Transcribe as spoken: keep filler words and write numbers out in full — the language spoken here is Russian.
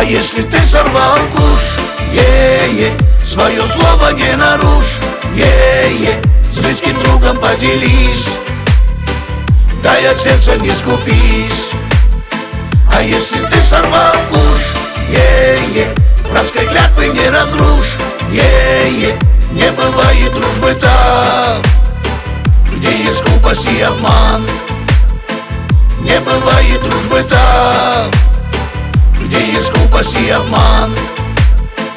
если ты сорвал куш, е-е, свое слово не нарушь, е-е, с близким другом поделись, дай от сердца не скупись. А если ты сорвал куш, е-е, братской клятвы не разрушь, е-е, не бывает дружбы там, где есть скупость и обман. Не бывает дружбы там, где есть скупость и обман.